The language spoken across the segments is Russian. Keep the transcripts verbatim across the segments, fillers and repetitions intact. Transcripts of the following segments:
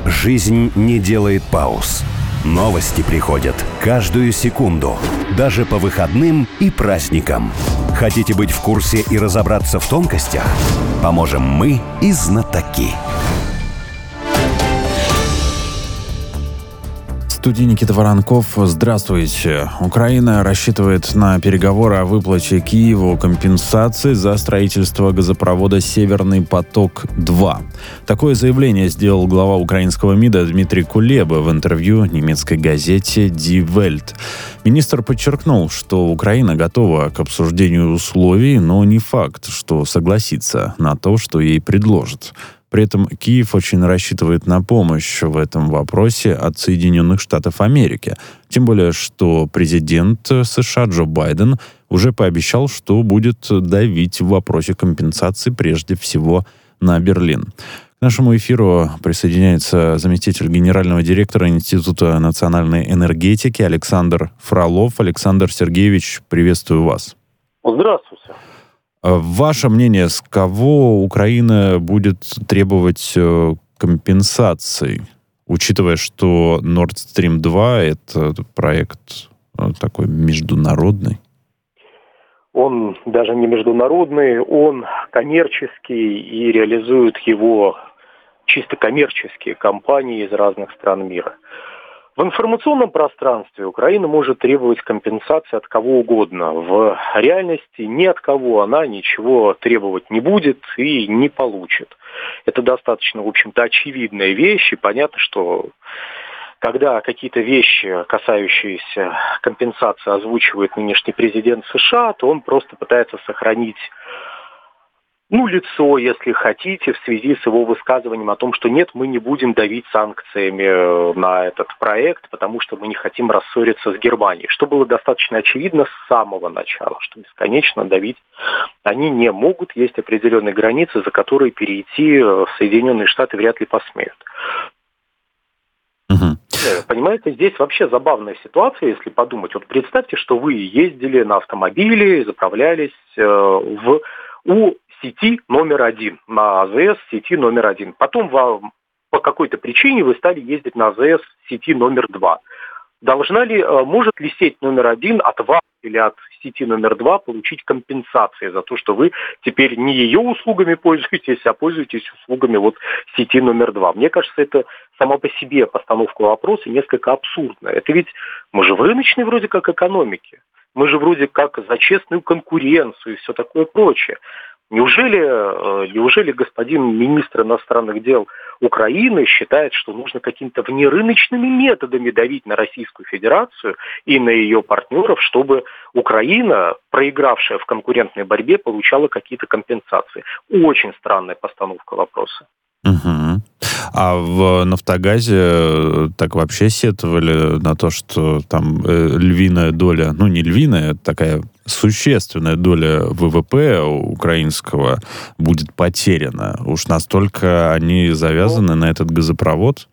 Жизнь не делает пауз. Новости приходят каждую секунду, даже по выходным и праздникам. Хотите быть в курсе и разобраться в тонкостях? Поможем мы и знатоки. В студии Никита Воронков. Здравствуйте. Украина рассчитывает на переговоры о выплате Киеву компенсации за строительство газопровода «Северный поток-два». Такое заявление сделал глава украинского МИДа Дмитрий Кулеба в интервью немецкой газете Die Welt. Министр подчеркнул, что Украина готова к обсуждению условий, но не факт, что согласится на то, что ей предложат. При этом Киев очень рассчитывает на помощь в этом вопросе от Соединенных Штатов Америки. Тем более, что президент США Джо Байден уже пообещал, что будет давить в вопросе компенсации прежде всего на Берлин. К нашему эфиру присоединяется заместитель генерального директора Института национальной энергетики Александр Фролов. Александр Сергеевич, приветствую вас. Здравствуйте. Ваше мнение, с кого Украина будет требовать компенсаций, учитывая, что Nord Stream два — это проект такой международный? Он даже не международный, он коммерческий, и реализуют его чисто коммерческие компании из разных стран мира. В информационном пространстве Украина может требовать компенсации от кого угодно. В реальности ни от кого она ничего требовать не будет и не получит. Это достаточно, в общем-то, очевидная вещь, и понятно, что когда какие-то вещи, касающиеся компенсации, озвучивает нынешний президент США, то он просто пытается сохранить Ну, лицо, если хотите, в связи с его высказыванием о том, что нет, мы не будем давить санкциями на этот проект, потому что мы не хотим рассориться с Германией. Что было достаточно очевидно с самого начала, что бесконечно давить они не могут. Есть определенные границы, за которые перейти Соединенные Штаты вряд ли посмеют. Угу. Понимаете, здесь вообще забавная ситуация, если подумать. Вот представьте, что вы ездили на автомобиле, заправлялись в у сети номер один, на АЗС сети номер один. Потом вам по какой-то причине вы стали ездить на АЗС сети номер два. Должна ли, может ли сеть номер один от вас или от сети номер два получить компенсации за то, что вы теперь не ее услугами пользуетесь, а пользуетесь услугами вот сети номер два? Мне кажется, это сама по себе постановка вопроса несколько абсурдная. Это ведь мы же в рыночной вроде как экономике. Мы же вроде как за честную конкуренцию и все такое прочее. Неужели, неужели господин министр иностранных дел Украины считает, что нужно какими-то внерыночными методами давить на Российскую Федерацию и на ее партнеров, чтобы Украина, проигравшая в конкурентной борьбе, получала какие-то компенсации? Очень странная постановка вопроса. Угу. А в «Нафтогазе» так вообще сетовали на то, что там э, львиная доля, ну не львиная, такая существенная доля ВВП украинского будет потеряна. Уж настолько они завязаны на этот газопровод?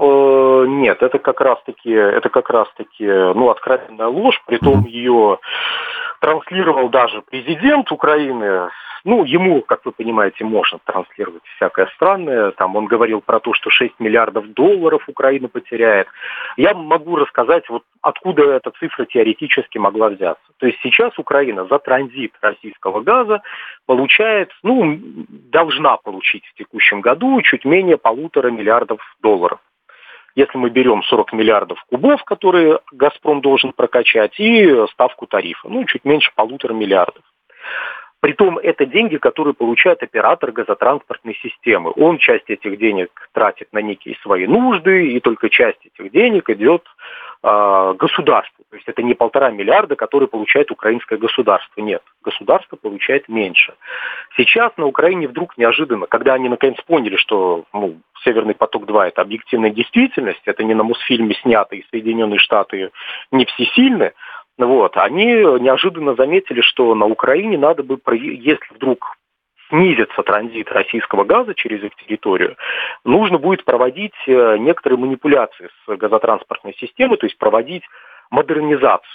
Нет, это как раз-таки, это как раз-таки, ну, откровенная ложь, притом mm-hmm. ее транслировал даже президент Украины. Ну, ему, как вы понимаете, можно транслировать всякое странное. Там он говорил про то, что шесть миллиардов долларов Украина потеряет. Я могу рассказать, вот откуда эта цифра теоретически могла взяться. То есть сейчас Украина за транзит российского газа получает, ну, должна получить в текущем году чуть менее полутора миллиардов долларов. Если мы берем сорок миллиардов кубов, которые «Газпром» должен прокачать, и ставку тарифа, ну, чуть меньше полутора миллиардов. Притом это деньги, которые получает оператор газотранспортной системы. Он часть этих денег тратит на некие свои нужды, и только часть этих денег идет э, государству. То есть это не полтора миллиарда, которые получает украинское государство. Нет, государство получает меньше. Сейчас на Украине вдруг неожиданно, когда они наконец поняли, что ну, «Северный поток-два» — это объективная действительность, это не на Мосфильме снято, и Соединенные Штаты не всесильны, вот, они неожиданно заметили, что на Украине надо бы, если вдруг снизится транзит российского газа через их территорию, нужно будет проводить некоторые манипуляции с газотранспортной системой, то есть проводить модернизацию.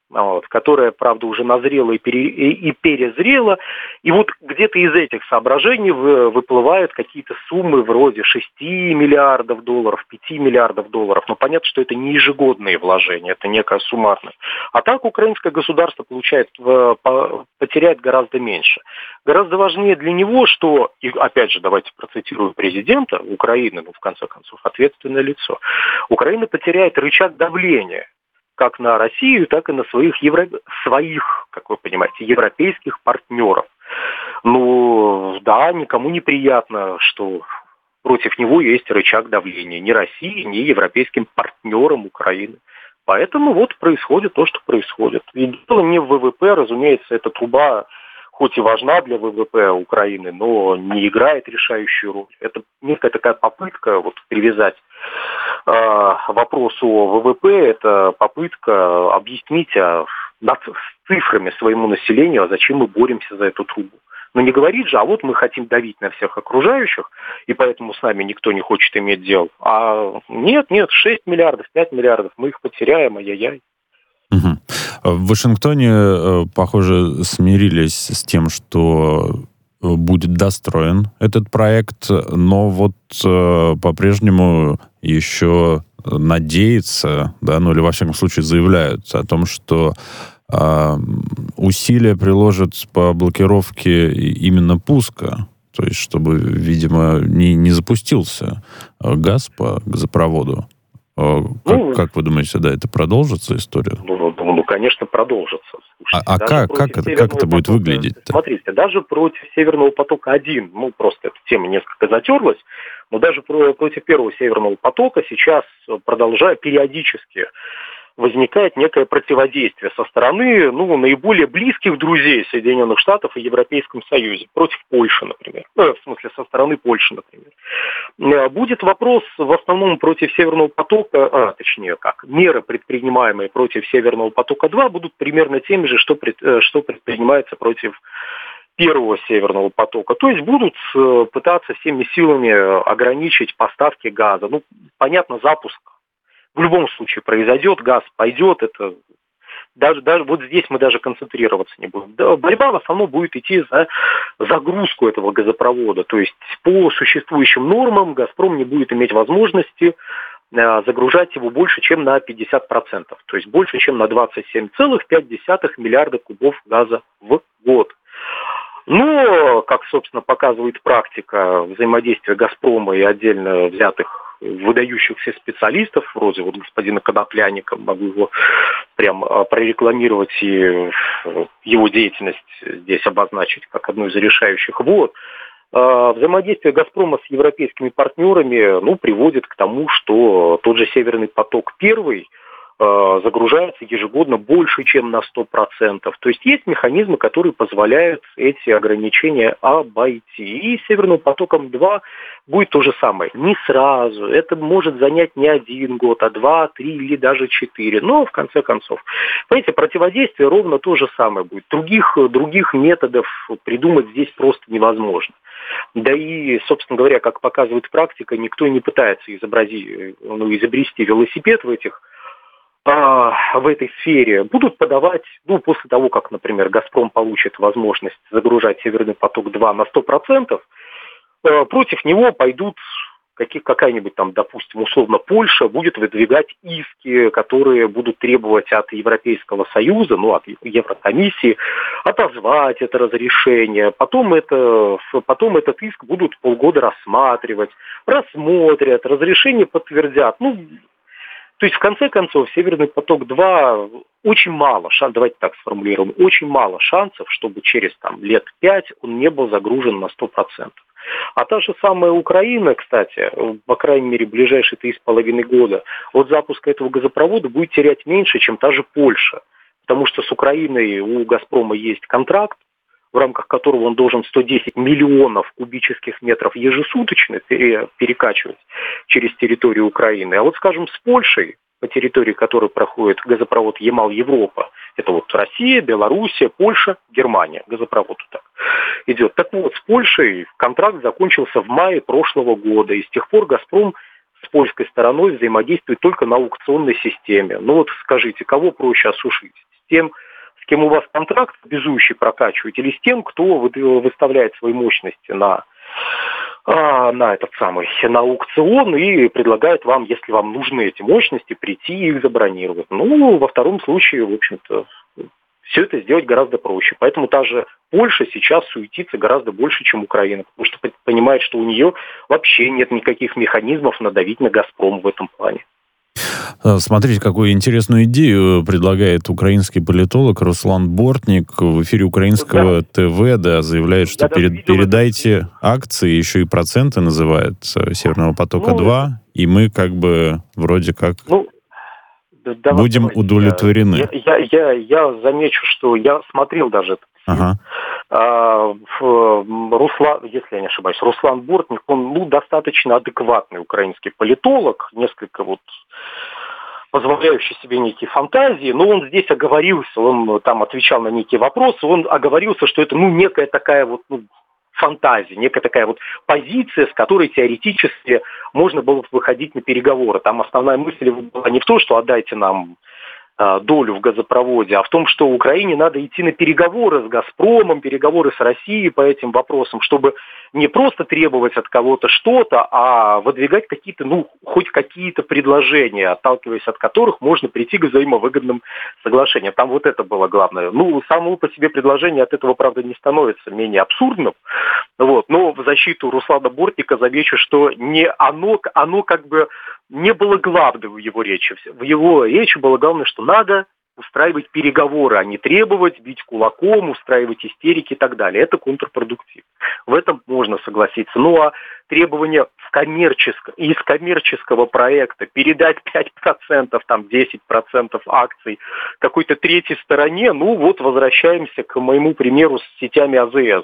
вот, которая, правда, уже назрела и, пере, и, и перезрела. И вот где-то из этих соображений вы, выплывают какие-то суммы вроде шести миллиардов долларов, пяти миллиардов долларов. Но понятно, что это не ежегодные вложения, это некая суммарность. А так украинское государство получает, по, потеряет гораздо меньше. Гораздо важнее для него, что, и опять же, давайте процитирую президента Украины, ну, в конце концов, ответственное лицо. Украина потеряет рычаг давления как на Россию, так и на своих, евро... своих, как вы понимаете, европейских партнеров. Ну, да, никому не приятно, что против него есть рычаг давления ни России, ни европейским партнерам Украины. Поэтому вот происходит то, что происходит. И дело не в ВВП, разумеется, эта труба хоть и важна для ВВП Украины, но не играет решающую роль. Это некая такая попытка вот, привязать э, вопрос о ВВП, это попытка объяснить а, над, с цифрами своему населению, а зачем мы боремся за эту трубу. Но не говорит же, а вот мы хотим давить на всех окружающих, и поэтому с нами никто не хочет иметь дел. А нет, нет, шесть миллиардов, пять миллиардов, мы их потеряем, ай-яй-яй. Угу. В Вашингтоне, похоже, смирились с тем, что будет достроен этот проект, но вот по-прежнему еще надеются, да, ну или во всяком случае заявляют о том, что усилия приложат по блокировке именно пуска, то есть чтобы, видимо, не, не запустился газ по газопроводу. Как, ну, как вы думаете, да, это продолжится история? Ну, ну конечно, продолжится. Слушайте, а а как, как, это, как это будет потока, выглядеть? Смотрите, даже против Северного потока один, ну, просто эта тема несколько затерлась, но даже против первого Северного потока сейчас продолжает периодически возникает некое противодействие со стороны, ну, наиболее близких друзей Соединенных Штатов и Европейском Союзе, против Польши, например. Ну, в смысле, со стороны Польши, например. Будет вопрос в основном против Северного потока, а, точнее, как, меры, предпринимаемые против Северного потока-два, будут примерно теми же, что, пред, что предпринимается против первого Северного потока. То есть будут пытаться всеми силами ограничить поставки газа. Ну, понятно, запуск в любом случае произойдет, газ пойдет, это даже, даже вот здесь мы даже концентрироваться не будем. Да, борьба в основном будет идти за загрузку этого газопровода, то есть по существующим нормам «Газпром» не будет иметь возможности э, загружать его больше, чем на пятьдесят процентов, то есть больше, чем на двадцать семь целых пять десятых миллиарда кубов газа в год. Но, как, собственно, показывает практика взаимодействия «Газпрома» и отдельно взятых выдающихся специалистов, вроде вот господина Коноплянника, могу его прям прорекламировать и его деятельность здесь обозначить как одну из решающих. Вот. Взаимодействие «Газпрома» с европейскими партнерами, ну, приводит к тому, что тот же «Северный поток-один» загружается ежегодно больше, чем на сто процентов. То есть есть механизмы, которые позволяют эти ограничения обойти. И «Северным потоком-два» будет то же самое. Не сразу. Это может занять не один год, а два, три или даже четыре. Но в конце концов. Понимаете, противодействие ровно то же самое будет. Других, других методов придумать здесь просто невозможно. Да и, собственно говоря, как показывает практика, никто не пытается изобразить, ну, изобрести велосипед в этих в этой сфере. Будут подавать, ну, после того, как, например, «Газпром» получит возможность загружать «Северный поток-два» на сто процентов, против него пойдут каких, какая-нибудь там, допустим, условно Польша будет выдвигать иски, которые будут требовать от Европейского Союза, ну, от Еврокомиссии, отозвать это разрешение. Потом, это, потом этот иск будут полгода рассматривать, рассмотрят, разрешение подтвердят. Ну, то есть, в конце концов, «Северный поток-два» очень мало, шан, давайте так сформулируем, очень мало шансов, чтобы через там, лет пять он не был загружен на сто процентов. А та же самая Украина, кстати, по крайней мере, ближайшие три с половиной года, от запуска этого газопровода будет терять меньше, чем та же Польша. Потому что с Украиной у «Газпрома» есть контракт, в рамках которого он должен сто десять миллионов кубических метров ежесуточно пере, перекачивать через территорию Украины. А вот, скажем, с Польшей, по территории которой проходит газопровод Ямал-Европа, это вот Россия, Белоруссия, Польша, Германия, газопровод так идет. Так вот, с Польшей контракт закончился в мае прошлого года, и с тех пор «Газпром» с польской стороной взаимодействует только на аукционной системе. Ну вот скажите, кого проще осушить? тем, с кем у вас контракт обязующий прокачивать, или с тем, кто выставляет свои мощности на, на этот самый, на аукцион и предлагает вам, если вам нужны эти мощности, прийти и их забронировать. Ну, во втором случае, в общем-то, все это сделать гораздо проще. Поэтому та же Польша сейчас суетится гораздо больше, чем Украина, потому что понимает, что у нее вообще нет никаких механизмов надавить на «Газпром» в этом плане. Смотрите, какую интересную идею предлагает украинский политолог Руслан Бортник в эфире украинского да. ТВ, да, заявляет, что перед, видел, передайте это... акции, еще и проценты называют Северного потока-два, ну, и мы как бы вроде как ну, да, будем удовлетворены. Я, я, я, я замечу, что я смотрел даже это. Ага. Руслан, если я не ошибаюсь, Руслан Бортник, он ну, достаточно адекватный украинский политолог, несколько вот позволяющий себе некие фантазии, но он здесь оговорился, он там отвечал на некие вопросы, он оговорился, что это ну некая такая вот ну, фантазия, некая такая вот позиция, с которой теоретически можно было выходить на переговоры. Там основная мысль была не в том, что отдайте нам долю в газопроводе, а в том, что Украине надо идти на переговоры с «Газпромом», переговоры с Россией по этим вопросам, чтобы не просто требовать от кого-то что-то, а выдвигать какие-то, ну, хоть какие-то предложения, отталкиваясь от которых можно прийти к взаимовыгодным соглашениям. Там вот это было главное. Ну, само по себе предложение от этого, правда, не становится менее абсурдным, вот, но в защиту Руслана Бортника замечу, что не оно, оно как бы не было главным в его речи. В его речи было главное, что надо устраивать переговоры, а не требовать, бить кулаком, устраивать истерики и так далее. Это контрпродуктивно. В этом можно согласиться. Ну а требование в коммерческом, из коммерческого проекта передать пять процентов, там десять процентов акций какой-то третьей стороне, ну вот возвращаемся к моему примеру с сетями АЗС.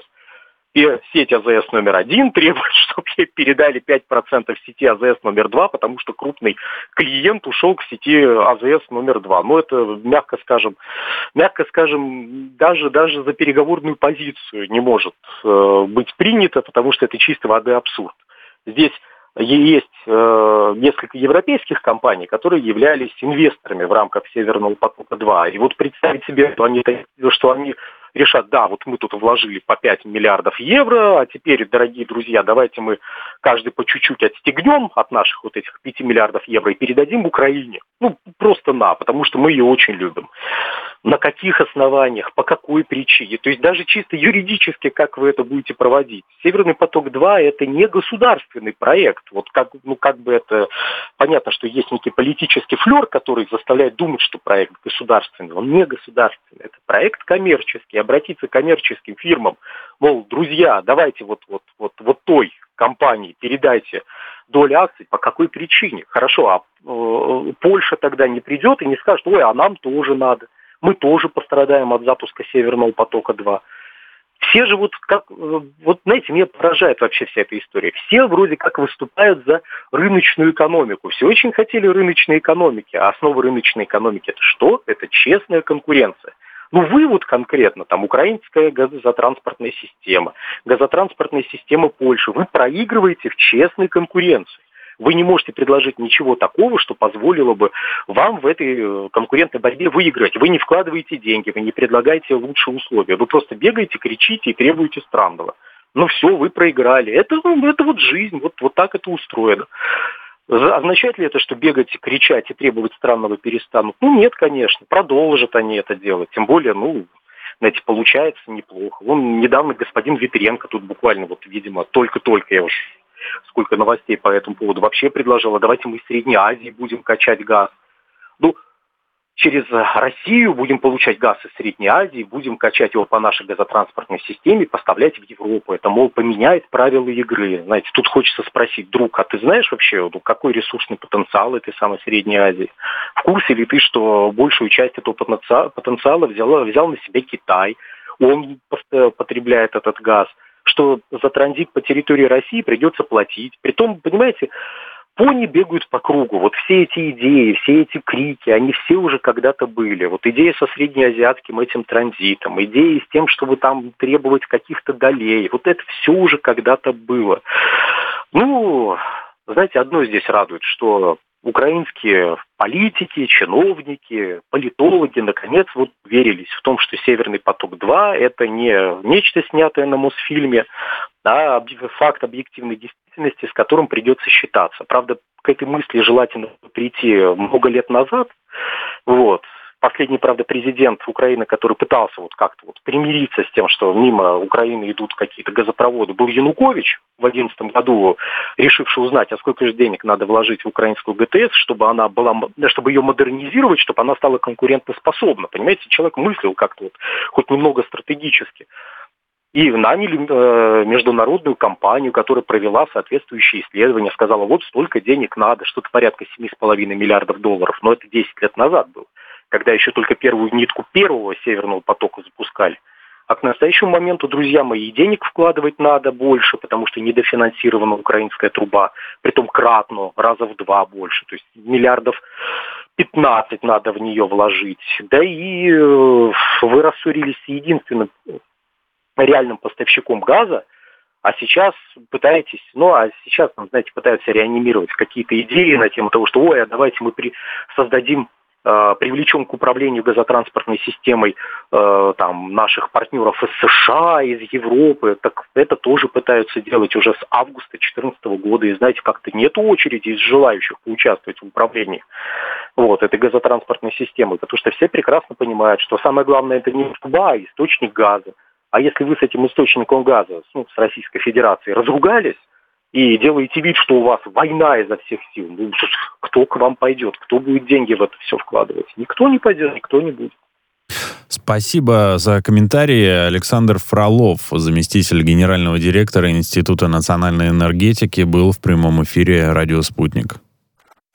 И сеть АЗС номер один требует, чтобы ей передали пять процентов сети АЗС номер два, потому что крупный клиент ушел к сети АЗС номер два. Но это, мягко скажем, мягко скажем, даже, даже за переговорную позицию не может э, быть принято, потому что это чистой воды абсурд. Здесь есть э, несколько европейских компаний, которые являлись инвесторами в рамках Северного потока-два. И вот представить себе, что они, что они решат, да, вот мы тут вложили по пять миллиардов евро, а теперь, дорогие друзья, давайте мы каждый по чуть-чуть отстегнем от наших вот этих пяти миллиардов евро и передадим Украине. Ну, просто на, потому что мы ее очень любим. На каких основаниях, по какой причине? То есть даже чисто юридически, как вы это будете проводить. Северный поток-два – это не государственный проект. Вот как, ну, как бы это... Понятно, что есть некий политический флер, который заставляет думать, что проект государственный. Он не государственный. Это проект коммерческий. Обратиться к коммерческим фирмам, мол, друзья, давайте вот, вот, вот, вот той компании передайте доли акций. По какой причине? Хорошо, а э, Польша тогда не придет и не скажет, ой, а нам тоже надо. Мы тоже пострадаем от запуска Северного потока-два. Все же вот как, вот знаете, меня поражает вообще вся эта история. Все вроде как выступают за рыночную экономику. Все очень хотели рыночной экономики. А основа рыночной экономики это что? Это честная конкуренция. Ну вы вот конкретно, там, украинская газотранспортная система, газотранспортная система Польши, вы проигрываете в честной конкуренции. Вы не можете предложить ничего такого, что позволило бы вам в этой конкурентной борьбе выиграть. Вы не вкладываете деньги, вы не предлагаете лучшие условия. Вы просто бегаете, кричите и требуете странного. Ну все, вы проиграли. Это, это вот жизнь, вот, вот так это устроено. Означает ли это, что бегать, кричать и требовать странного перестанут? Ну нет, конечно, продолжат они это делать. Тем более, ну, знаете, получается неплохо. Вон недавно господин Ветренко тут буквально, вот, видимо, только-только я уж сколько новостей по этому поводу вообще предложила, давайте мы из Средней Азии будем качать газ. Ну, через Россию будем получать газ из Средней Азии, будем качать его по нашей газотранспортной системе, поставлять в Европу. Это, мол, поменяет правила игры. Знаете, тут хочется спросить, друг, а ты знаешь вообще, ну, какой ресурсный потенциал этой самой Средней Азии? В курсе ли ты, что большую часть этого потенциала взял, взял на себя Китай? Он потребляет этот газ. Что за транзит по территории России придется платить. Притом, понимаете, пони бегают по кругу. Вот все эти идеи, все эти крики, они все уже когда-то были. Вот идея со среднеазиатским этим транзитом, идеи с тем, чтобы там требовать каких-то долей. Вот это все уже когда-то было. Ну, знаете, одно здесь радует, что украинские политики, чиновники, политологи наконец вот уверились в том, что «Северный поток-два» это не нечто снятое на Мосфильме, а факт объективной действительности, с которым придется считаться. Правда, к этой мысли желательно прийти много лет назад. Вот. Последний, правда, президент Украины, который пытался вот как-то вот примириться с тем, что мимо Украины идут какие-то газопроводы, был Янукович в две тысячи одиннадцатом году, решивший узнать, а сколько же денег надо вложить в украинскую ГТС, чтобы она была, чтобы ее модернизировать, чтобы она стала конкурентоспособна. Понимаете, человек мыслил как-то вот хоть немного стратегически. И наняли э, международную компанию, которая провела соответствующие исследования, сказала, вот столько денег надо, что-то порядка семь с половиной миллиардов долларов. Но это десять лет назад было, когда еще только первую нитку первого Северного потока запускали. А к настоящему моменту, друзья мои, и денег вкладывать надо больше, потому что недофинансирована украинская труба, притом кратно, раза в два больше. То есть миллиардов пятнадцать надо в нее вложить. Да и э, вы рассорились с единственным реальным поставщиком газа, а сейчас пытаетесь, ну, а сейчас, знаете, пытаются реанимировать какие-то идеи на тему того, что, ой, а давайте мы при, создадим, э, привлечем к управлению газотранспортной системой э, там, наших партнеров из США, из Европы. Так это тоже пытаются делать уже с августа две тысячи четырнадцатого года. И, знаете, как-то нет очереди из желающих поучаствовать в управлении вот, этой газотранспортной системой, потому что все прекрасно понимают, что самое главное это не труба, а источник газа. А если вы с этим источником газа, ну, с Российской Федерацией, разругались и делаете вид, что у вас война изо всех сил, ну, кто к вам пойдет, кто будет деньги в это все вкладывать? Никто не пойдет, никто не будет. Спасибо за комментарии. Александр Фролов, заместитель генерального директора Института национальной энергетики, был в прямом эфире «Радио Спутник».